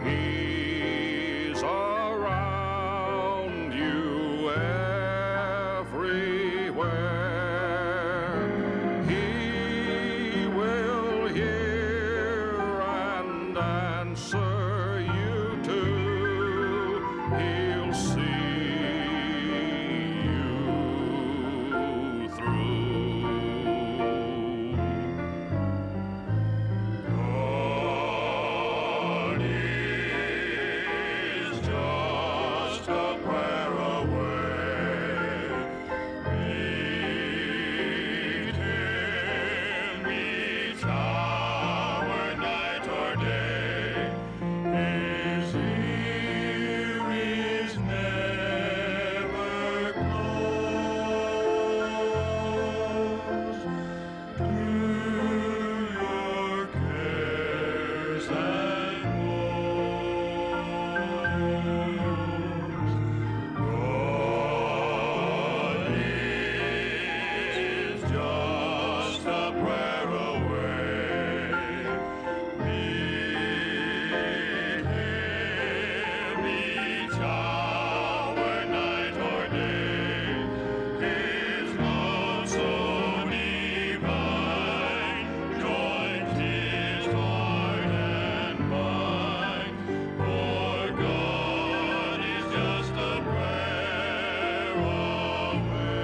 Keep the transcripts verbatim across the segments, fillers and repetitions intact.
He's around you everywhere. He will hear and answer you too. He'll see you through. God is just a prayer away. Meet Him each hour, night or day. His ear is never closed to your cares and woes. God is just a prayer away. Meet Him each hour, night or day. His love so divine joins His heart and mind. For God is just a prayer away.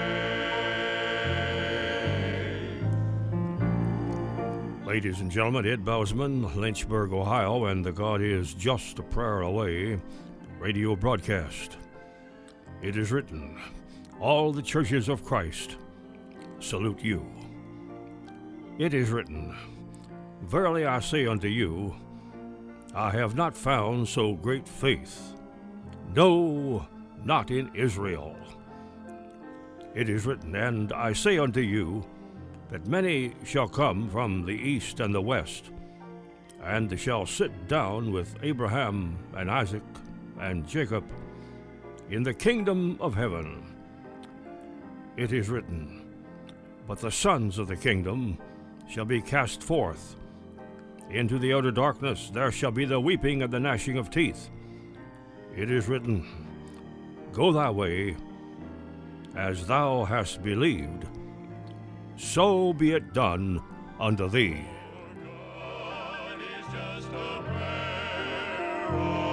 Ladies and gentlemen, Ed Bousman, Lynchburg, Ohio, and the God is Just a Prayer Away radio broadcast. It is written, all the churches of Christ salute you. It is written, verily I say unto you, I have not found so great faith, no, not in Israel. It is written, and I say unto you, that many shall come from the east and the west, and shall sit down with Abraham and Isaac and Jacob in the kingdom of heaven. It is written, but the sons of the kingdom shall be cast forth into the outer darkness. There shall be the weeping and the gnashing of teeth. It is written, go thy way, as thou hast believed, so be it done unto thee. God is just a prayer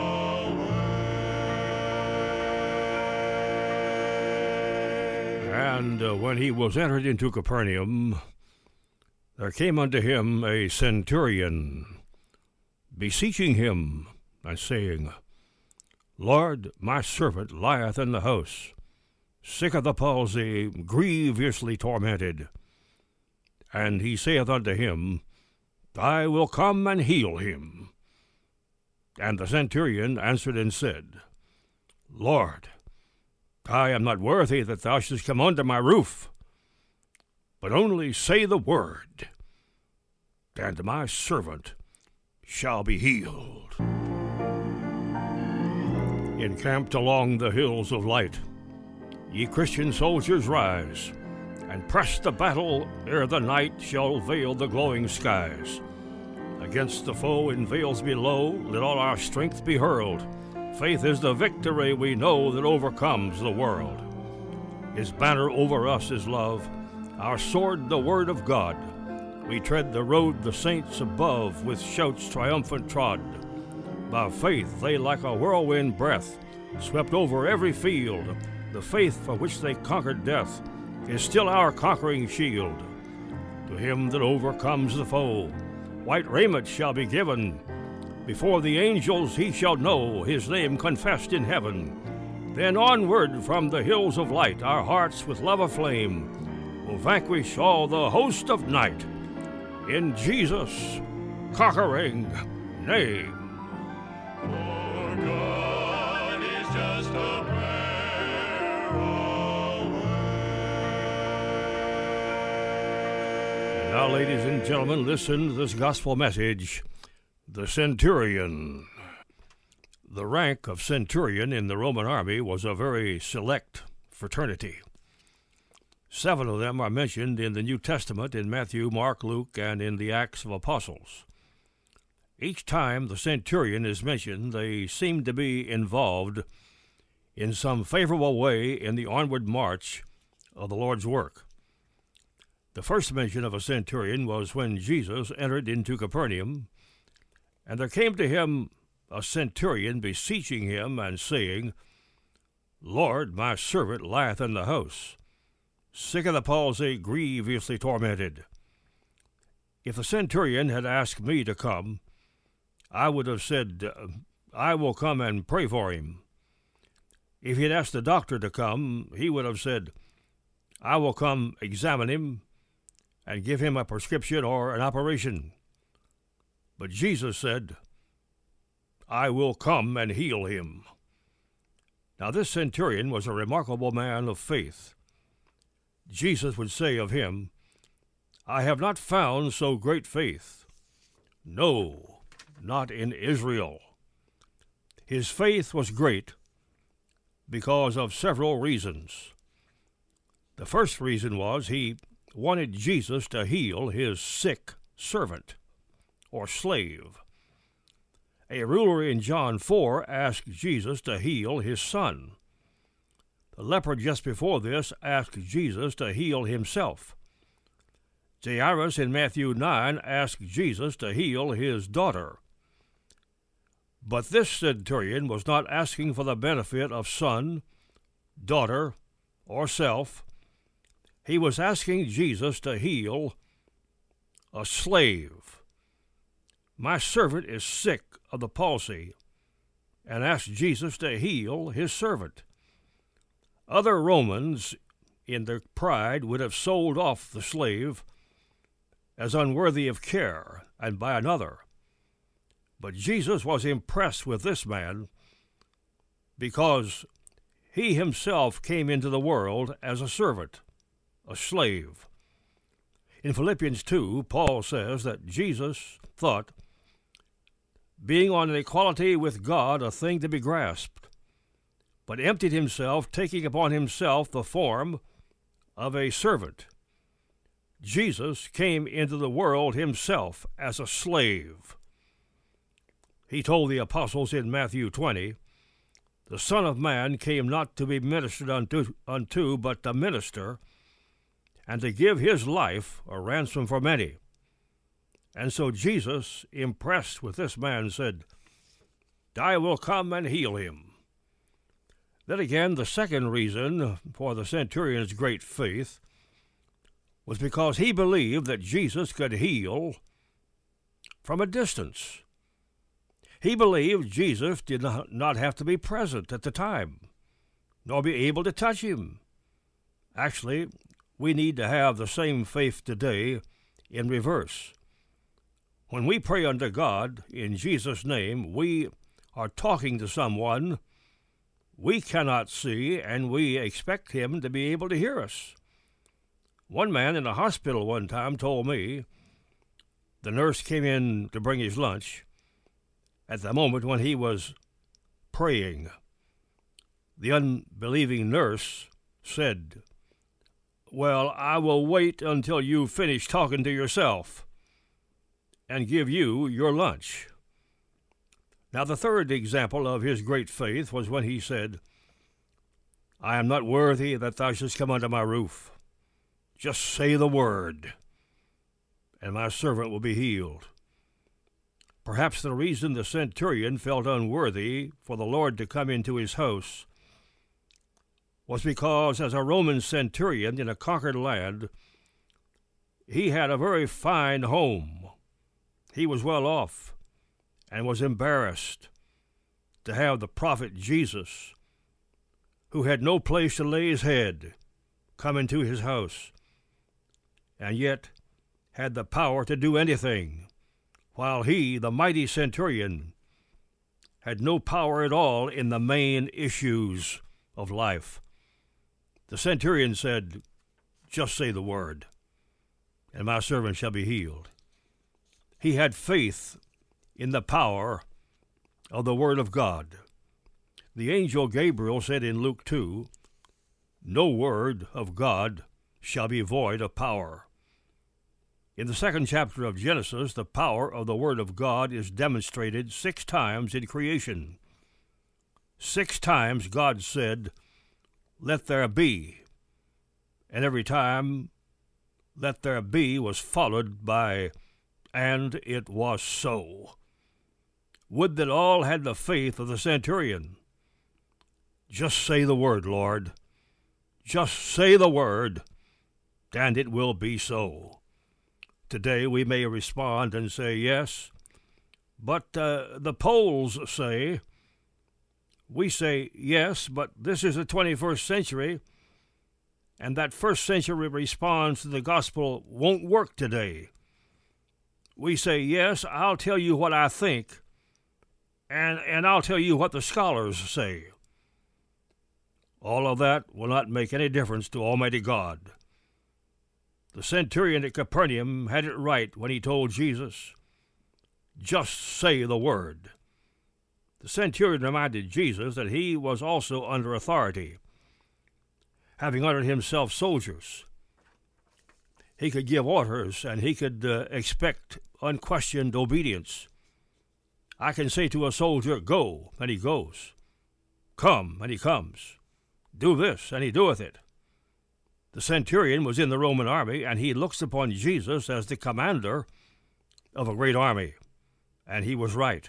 away. And uh, when he was entered into Capernaum, there came unto him a centurion, beseeching him, and saying, Lord, my servant lieth in the house, sick of the palsy, grievously tormented. And he saith unto him, I will come and heal him. And the centurion answered and said, Lord, I am not worthy that thou shouldst come under my roof, but only say the word, and my servant shall be healed. Encamped along the hills of light, ye Christian soldiers, rise, and press the battle ere the night shall veil the glowing skies. Against the foe in vales below, let all our strength be hurled. Faith is the victory we know that overcomes the world. His banner over us is love, our sword the word of God. We tread the road the saints above with shouts triumphant trod. By faith they like a whirlwind breath swept over every field. The faith for which they conquered death is still our conquering shield. To him that overcomes the foe, white raiment shall be given. Before the angels he shall know his name confessed in heaven. Then onward from the hills of light, our hearts with love aflame will vanquish all the host of night in Jesus' conquering name. For God is just a prayer away. And now, ladies and gentlemen, listen to this gospel message. The centurion. The rank of centurion in the Roman army was a very select fraternity. Seven of them are mentioned in the New Testament in Matthew, Mark, Luke, and in the Acts of Apostles. Each time the centurion is mentioned, they seem to be involved in some favorable way in the onward march of the Lord's work. The first mention of a centurion was when Jesus entered into Capernaum, and there came to him a centurion beseeching him and saying, Lord, my servant lieth in the house, sick of the palsy, grievously tormented. If the centurion had asked me to come, I would have said, I will come and pray for him. If he had asked the doctor to come, he would have said, I will come examine him and give him a prescription or an operation. But Jesus said, I will come and heal him. Now this centurion was a remarkable man of faith. Jesus would say of him, I have not found so great faith. No, not in Israel. His faith was great because of several reasons. The first reason was he wanted Jesus to heal his sick servant or slave. A ruler in John four asked Jesus to heal his son. The leper just before this asked Jesus to heal himself. Jairus in Matthew nine asked Jesus to heal his daughter. But this centurion was not asking for the benefit of son, daughter, or self. He was asking Jesus to heal a slave. My servant is sick of the palsy, and asked Jesus to heal his servant. Other Romans, in their pride, would have sold off the slave as unworthy of care and by another. But Jesus was impressed with this man because he himself came into the world as a servant, a slave. In Philippians two, Paul says that Jesus thought, being on an equality with God a thing to be grasped, but emptied himself, taking upon himself the form of a servant. Jesus came into the world himself as a slave. He told the apostles in Matthew twenty, the Son of Man came not to be ministered unto, unto but to minister, and to give his life a ransom for many. And so Jesus, impressed with this man, said, I will come and heal him. Then again, the second reason for the centurion's great faith was because he believed that Jesus could heal from a distance. He believed Jesus did not have to be present at the time, nor be able to touch him. Actually, we need to have the same faith today in reverse. When we pray unto God in Jesus' name, we are talking to someone we cannot see, and we expect him to be able to hear us. One man in a hospital one time told me the nurse came in to bring his lunch at the moment when he was praying. The unbelieving nurse said, Well, I will wait until you finish talking to yourself and give you your lunch. Now, the third example of his great faith was when he said, I am not worthy that thou shouldst come under my roof. Just say the word, and my servant will be healed. Perhaps the reason the centurion felt unworthy for the Lord to come into his house was because, as a Roman centurion in a conquered land, he had a very fine home. He was well off and was embarrassed to have the prophet Jesus, who had no place to lay his head, come into his house, and yet had the power to do anything, while he, the mighty centurion, had no power at all in the main issues of life. The centurion said, Just say the word, and my servant shall be healed. He had faith in the power of the Word of God. The angel Gabriel said in Luke two, No word of God shall be void of power. In the second chapter of Genesis, the power of the Word of God is demonstrated six times in creation. Six times God said, "Let there be," and every time "let there be" was followed by "and it was so." Would that all had the faith of the centurion. Just say the word, Lord. Just say the word, and it will be so. Today we may respond and say yes, but uh, the polls say. We say yes, but this is the twenty-first century, and that first century response to the gospel won't work today. We say yes, I'll tell you what I think, and, and I'll tell you what the scholars say. All of that will not make any difference to Almighty God. The centurion at Capernaum had it right when he told Jesus, "Just say the word." The centurion reminded Jesus that he was also under authority, having under himself soldiers. He could give orders, and he could uh, expect unquestioned obedience. I can say to a soldier, "Go," and he goes. "Come," and he comes. "Do this," and he doeth it. The centurion was in the Roman army, and he looks upon Jesus as the commander of a great army, and he was right.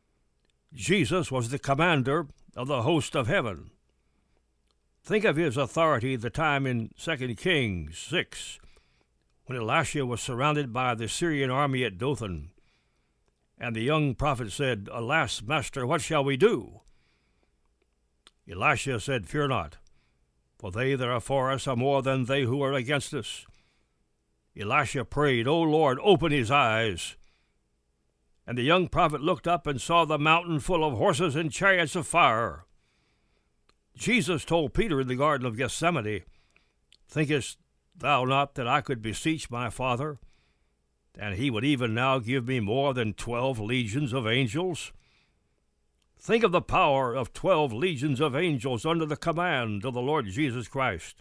Jesus was the commander of the host of heaven. Think of his authority the time in Second Kings six, when Elisha was surrounded by the Syrian army at Dothan, and the young prophet said, "Alas, master, what shall we do?" Elisha said, "Fear not, for they that are for us are more than they who are against us." Elisha prayed, "O Lord, open his eyes." And the young prophet looked up and saw the mountain full of horses and chariots of fire. Jesus told Peter in the Garden of Gethsemane, "Thinkest thou not that I could beseech my Father, and he would even now give me more than twelve legions of angels?" Think of the power of twelve legions of angels under the command of the Lord Jesus Christ.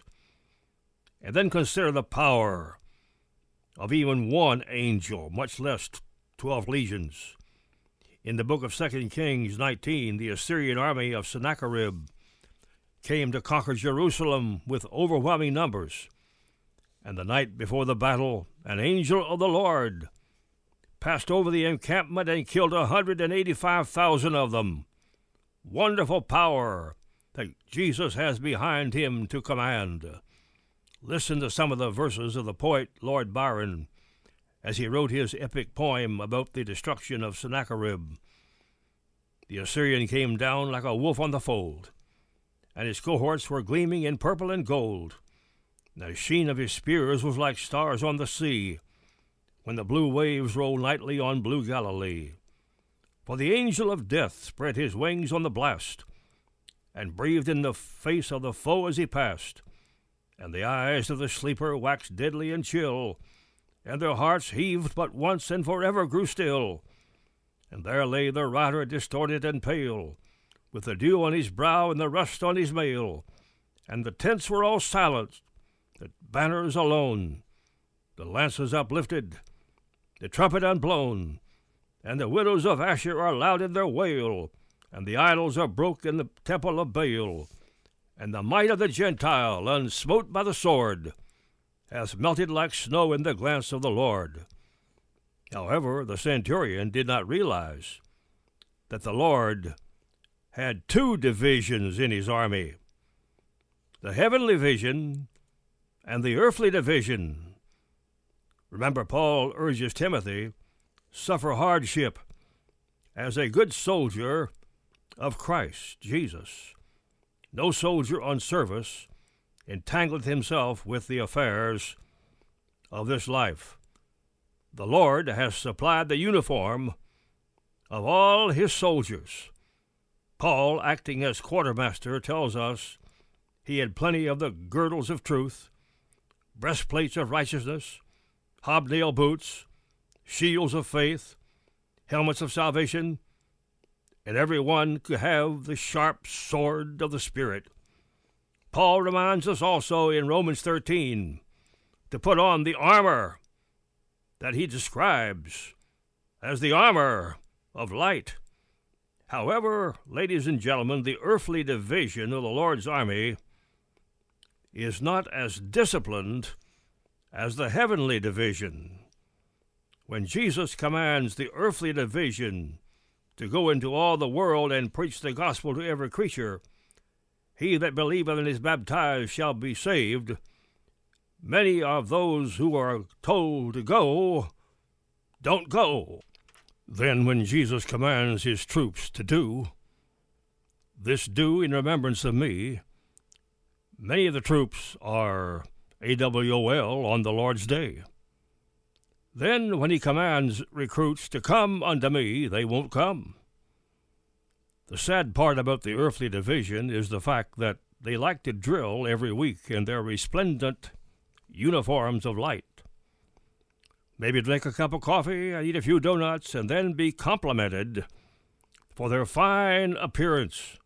And then consider the power of even one angel, much less twelve legions. In the book of Second Kings nineteen, the Assyrian army of Sennacherib came to conquer Jerusalem with overwhelming numbers. And the night before the battle, an angel of the Lord passed over the encampment and killed a hundred and eighty-five thousand of them. Wonderful power that Jesus has behind him to command. Listen to some of the verses of the poet Lord Byron as he wrote his epic poem about the destruction of Sennacherib. The Assyrian came down like a wolf on the fold, and his cohorts were gleaming in purple and gold. The sheen of his spears was like stars on the sea, when the blue waves roll nightly on blue Galilee. For the angel of death spread his wings on the blast, and breathed in the face of the foe as he passed. And the eyes of the sleeper waxed deadly and chill, and their hearts heaved but once and forever grew still. And there lay the rider distorted and pale, with the dew on his brow and the rust on his mail. And the tents were all silent, the banners alone, the lances uplifted, the trumpet unblown, and the widows of Asher are loud in their wail, and the idols are broke in the temple of Baal, and the might of the Gentile, unsmote by the sword, has melted like snow in the glance of the Lord. However, the centurion did not realize that the Lord had two divisions in his army, the heavenly division and the earthly division. Remember, Paul urges Timothy, suffer hardship as a good soldier of Christ Jesus. No soldier on service entangleth himself with the affairs of this life. The Lord has supplied the uniform of all his soldiers. Paul, acting as quartermaster, tells us he had plenty of the girdles of truth, breastplates of righteousness, hobnail boots, shields of faith, helmets of salvation, and every one could have the sharp sword of the Spirit. Paul reminds us also in Romans thirteen to put on the armor that he describes as the armor of light. However, ladies and gentlemen, the earthly division of the Lord's army is not as disciplined as the heavenly division. When Jesus commands the earthly division to go into all the world and preach the gospel to every creature, he that believeth and is baptized shall be saved, many of those who are told to go don't go. Then when Jesus commands his troops to do, this do in remembrance of me, many of the troops are A W O L on the Lord's day. Then when he commands recruits to come unto me, they won't come. The sad part about the earthly division is the fact that they like to drill every week in their resplendent uniforms of light. Maybe drink a cup of coffee and eat a few donuts and then be complimented for their fine appearance,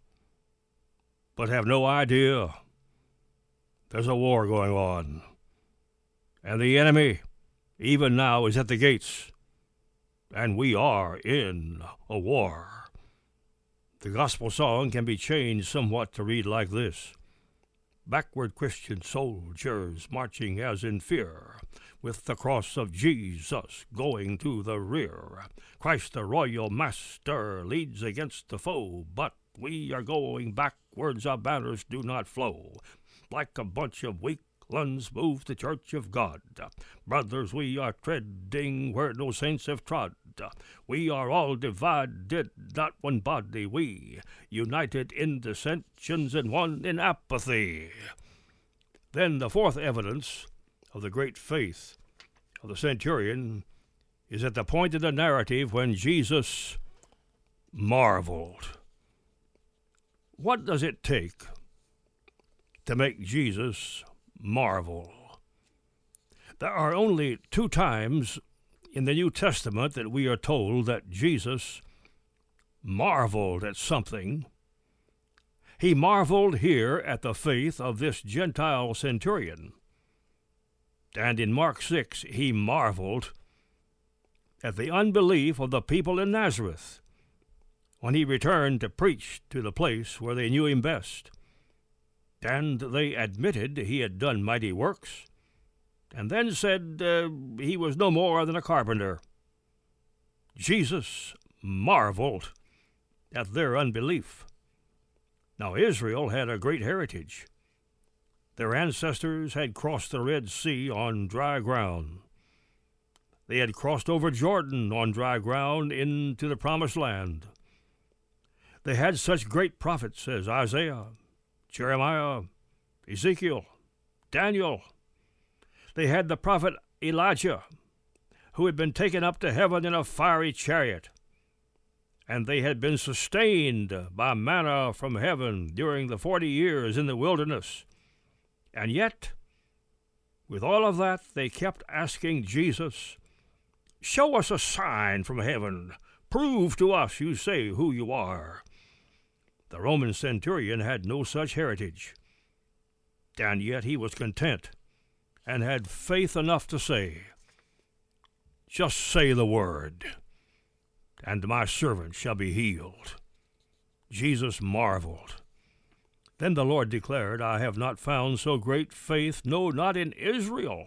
but have no idea there's a war going on. And the enemy, even now, is at the gates, and we are in a war. The gospel song can be changed somewhat to read like this: backward Christian soldiers marching as in fear, with the cross of Jesus going to the rear. Christ the royal master leads against the foe, but we are going backwards, our banners do not flow. Like a bunch of weaklings moves the church of God. Brothers, we are treading where no saints have trod. We are all divided, not one body, we, united in dissensions and one in apathy. Then the fourth evidence of the great faith of the centurion is at the point of the narrative when Jesus marveled. What does it take to make Jesus marvel? There are only two times in the New Testament that we are told that Jesus marveled at something. He marveled here at the faith of this Gentile centurion. And in Mark six, he marveled at the unbelief of the people in Nazareth when he returned to preach to the place where they knew him best. And they admitted he had done mighty works, and then said uh, he was no more than a carpenter. Jesus marveled at their unbelief. Now, Israel had a great heritage. Their ancestors had crossed the Red Sea on dry ground. They had crossed over Jordan on dry ground into the Promised Land. They had such great prophets as Isaiah, Jeremiah, Ezekiel, Daniel. They had the prophet Elijah, who had been taken up to heaven in a fiery chariot, and they had been sustained by manna from heaven during the forty years in the wilderness. And yet, with all of that, they kept asking Jesus, "Show us a sign from heaven. Prove to us, you say, who you are." The Roman centurion had no such heritage, and yet he was content and had faith enough to say, "Just say the word, and my servant shall be healed." Jesus marveled. Then the Lord declared, "I have not found so great faith, no, not in Israel.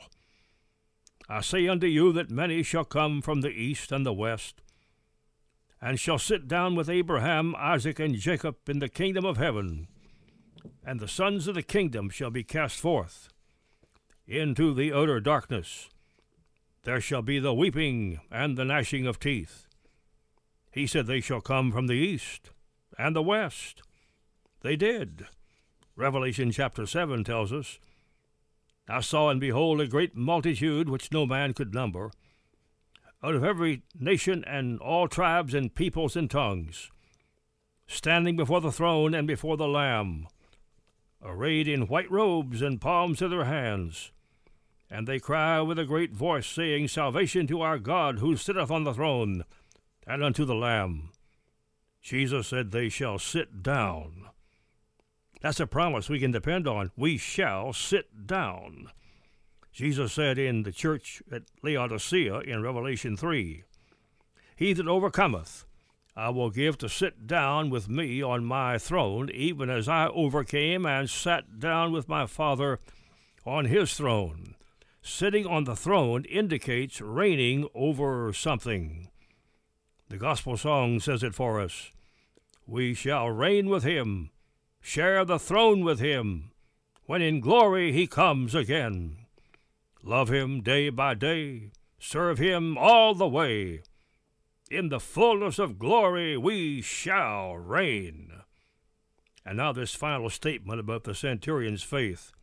I say unto you that many shall come from the east and the west, and shall sit down with Abraham, Isaac, and Jacob in the kingdom of heaven. And the sons of the kingdom shall be cast forth into the utter darkness. There shall be the weeping and the gnashing of teeth." He said they shall come from the east and the west. They did. Revelation chapter seven tells us, "I saw and behold a great multitude which no man could number, out of every nation and all tribes and peoples and tongues, standing before the throne and before the Lamb, arrayed in white robes and palms in their hands. And they cry with a great voice, saying, Salvation to our God, who sitteth on the throne, and unto the Lamb." Jesus said they shall sit down. That's a promise we can depend on. We shall sit down. Jesus said in the church at Laodicea in Revelation three, "He that overcometh, I will give to sit down with me on my throne, even as I overcame and sat down with my Father on his throne." Sitting on the throne indicates reigning over something. The gospel song says it for us. We shall reign with him, share the throne with him, when in glory he comes again. Love him day by day, serve him all the way. In the fullness of glory we shall reign. And now this final statement about the centurion's faith.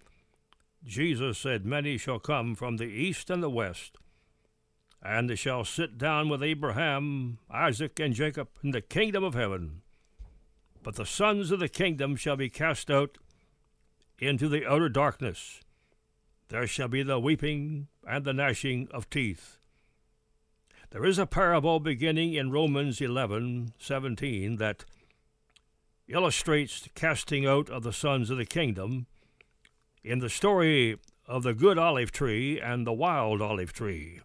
Jesus said, "Many shall come from the east and the west, and they shall sit down with Abraham, Isaac, and Jacob in the kingdom of heaven. But the sons of the kingdom shall be cast out into the outer darkness. There shall be the weeping and the gnashing of teeth." There is a parable beginning in Romans eleven seventeen that illustrates the casting out of the sons of the kingdom in the story of the good olive tree and the wild olive tree.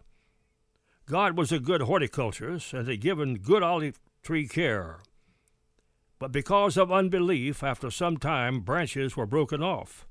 God was a good horticulturist and had given good olive tree care. But because of unbelief, after some time, branches were broken off,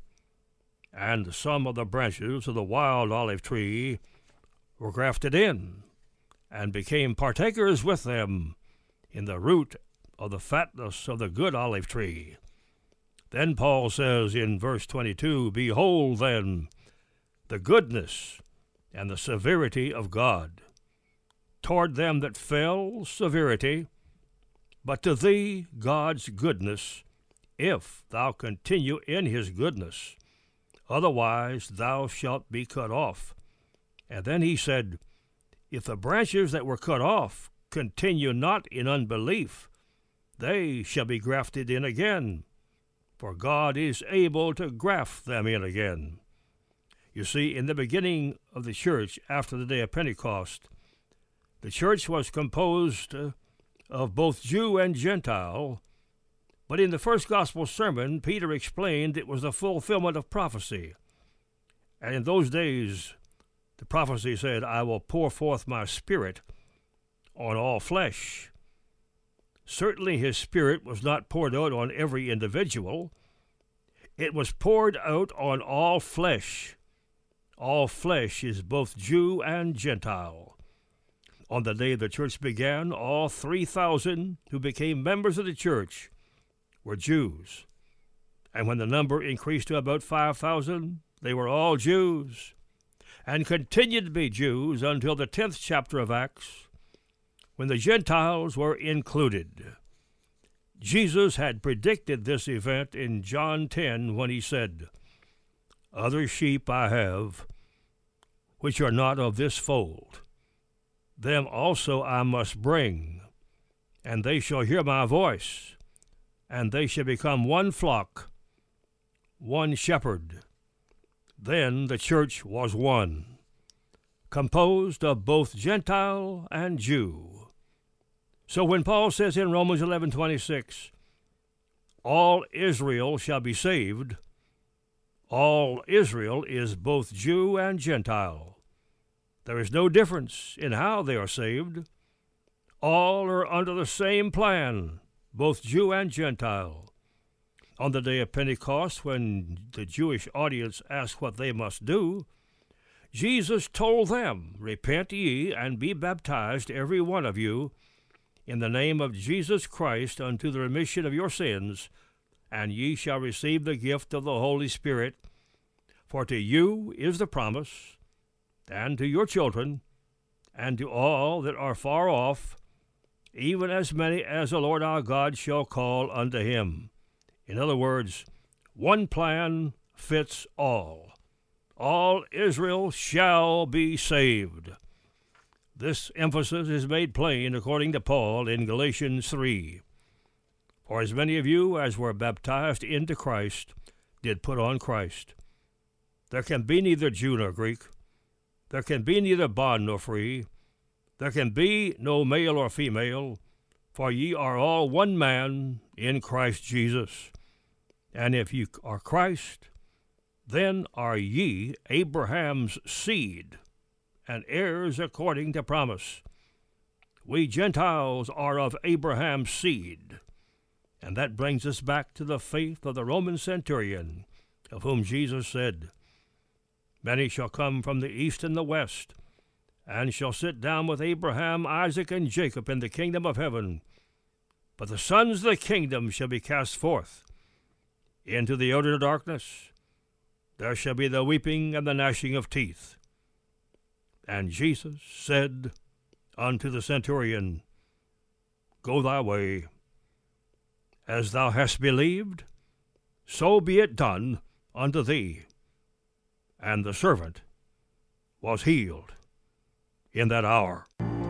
and some of the branches of the wild olive tree were grafted in, and became partakers with them in the root of the fatness of the good olive tree. Then Paul says in verse twenty-two, "Behold then the goodness and the severity of God. Toward them that fell, severity, but to thee God's goodness, if thou continue in his goodness. Otherwise thou shalt be cut off." And then he said, "If the branches that were cut off continue not in unbelief, they shall be grafted in again, for God is able to graft them in again." You see, in the beginning of the church after the day of Pentecost, the church was composed of both Jew and Gentile, but in the first gospel sermon, Peter explained it was the fulfillment of prophecy. And in those days, the prophecy said, "I will pour forth my spirit on all flesh." Certainly his spirit was not poured out on every individual. It was poured out on all flesh. All flesh is both Jew and Gentile. On the day the church began, all three thousand who became members of the church were Jews. And when the number increased to about five thousand, they were all Jews, and continued to be Jews until the tenth chapter of Acts, when the Gentiles were included. Jesus had predicted this event in John ten when he said, "Other sheep I have, which are not of this fold. Them also I must bring, and they shall hear my voice, and they shall become one flock, one shepherd." Then the church was one, composed of both Gentile and Jew. So when Paul says in Romans eleven twenty-six, "All Israel shall be saved," all Israel is both Jew and Gentile. There is no difference in how they are saved. All are under the same plan, both Jew and Gentile. On the day of Pentecost, when the Jewish audience asked what they must do, Jesus told them, "Repent ye, and be baptized, every one of you, in the name of Jesus Christ, unto the remission of your sins, and ye shall receive the gift of the Holy Spirit. For to you is the promise, and to your children, and to all that are far off, even as many as the Lord our God shall call unto him." In other words, one plan fits all. All Israel shall be saved. This emphasis is made plain according to Paul in Galatians three. "For as many of you as were baptized into Christ did put on Christ. There can be neither Jew nor Greek. There can be neither bond nor free. There can be no male or female, for ye are all one man in Christ Jesus. And if ye are Christ, then are ye Abraham's seed, and heirs according to promise. We Gentiles are of Abraham's seed. And that brings us back to the faith of the Roman centurion, of whom Jesus said, Many shall come from the east and the west, and shall sit down with Abraham, Isaac, and Jacob in the kingdom of heaven. But the sons of the kingdom shall be cast forth into the outer darkness. There shall be the weeping and the gnashing of teeth. And Jesus said unto the centurion, Go thy way. As thou hast believed, so be it done unto thee. And the servant was healed in that hour.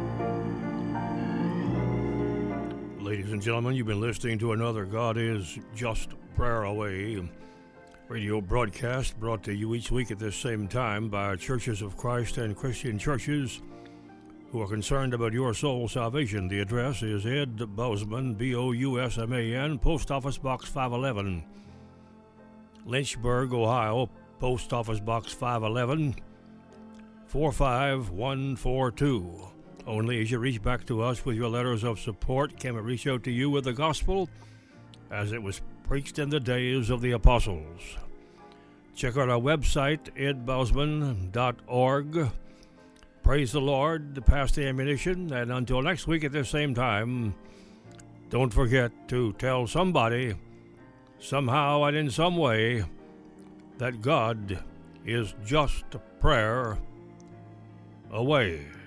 Ladies and gentlemen, you've been listening to another God is Just Prayer Away radio broadcast brought to you each week at this same time by Churches of Christ and Christian churches who are concerned about your soul salvation. The address is Ed Bousman, B O U S M A N, Post Office Box five eleven, Lynchburg, Ohio, Post Office Box five eleven, four five one four two. Only as you reach back to us with your letters of support can we reach out to you with the gospel as it was preached in the days of the apostles. Check out our website, ed bousman dot org. Praise the Lord, pass the ammunition, and until next week at the same time, don't forget to tell somebody, somehow and in some way, that God is just a prayer away.